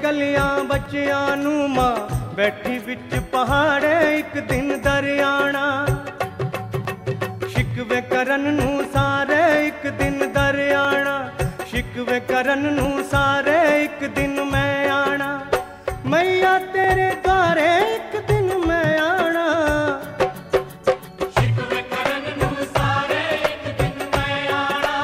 कलियां बच्चियां नू मां बैठी बिच पहाड़े एक दिन दरियाना। शिकवे करन नू सारे एक दिन दरियाना, शिकवे करन नू सारे एक दिन मैं आना। मैया तेरे द्वारे एक दिन मैं आना। शिकवे करन नू सारे एक दिन मैं आना।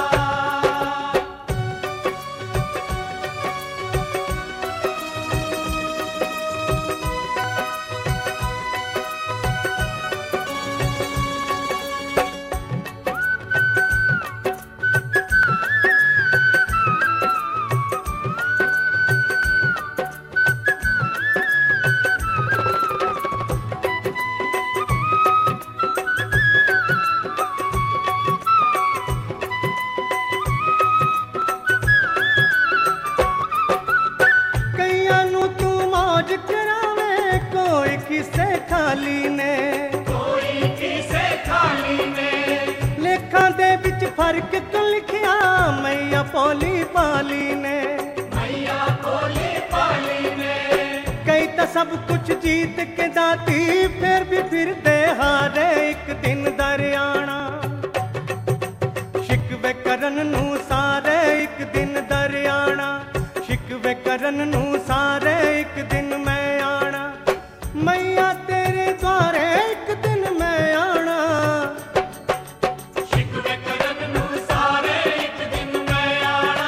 किसे खाली ने, कोई किसे खाली ने, लेखा दे बिच फर्क क्यों लिखिया मैया भोली भाली ने। मैया भोली भाली ने, कई तो सब कुछ जीत के दाती फिर भी फिर दे हारे एक दिन दरियाना। शिकवे करन नू सारे एक दिन दरियाना, शिकवे करन नू सारे एक दिन मैं आना। मैया तेरे द्वारे एक दिन मैं आना। शिकवे करन नू सारे एक दिन मैं आना।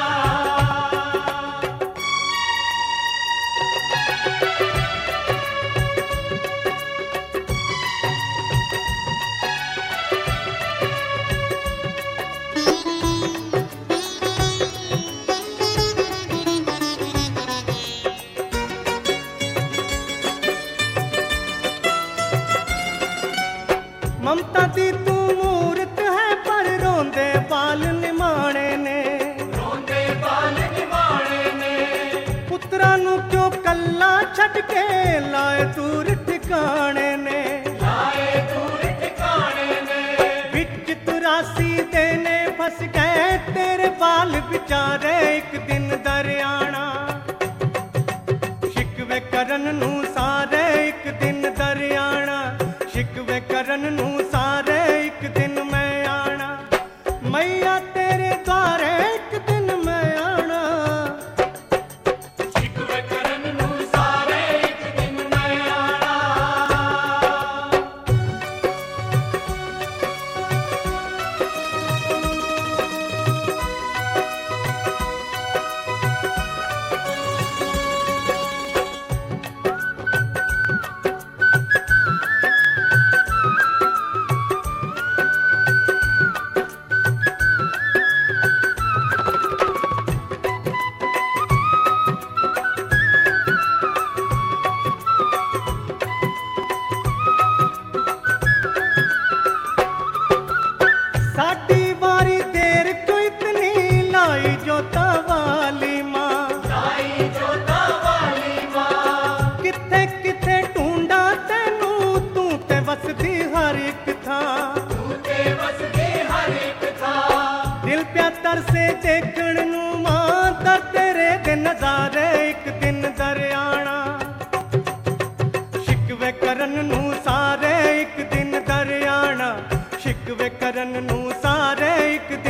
ममता दी तू मूरत है पर रोंदे बाल निमाणे ने, रोंदे बाल निमाणे ने, पुत्रा नू क्यों कल्ला छड़ के लाए दूर ठिकाने ने। लाए दूर ठिकाने ने, बिच तुरासी देने फंस गए तेरे बाल बिचारे एक दिन दरियाना। शिकवे करन नू सारे एक दिन दरियाना, शिकवे करन नू सारे एक दिन मैं आना। मैया तेरे द्वारे एक दिन मैं आना। शिकवे करन नू सारे एक दिन मैं आना। साडी बारी देर क्यों इतनी लाई जोता वाली माँ, लाई जोता वाली माँ, किथे किथे ढूंढा तेनू तू ते वसदी हर एक था। तू ते वसदी हर एक था। दिल प्या तरसे देखण नू मां तर तेरे दे नजारे एक दिन दरियाना। शिकवे करन नू सारे एक दिन दरियाना, शिकवे करन नू सारे एक दिन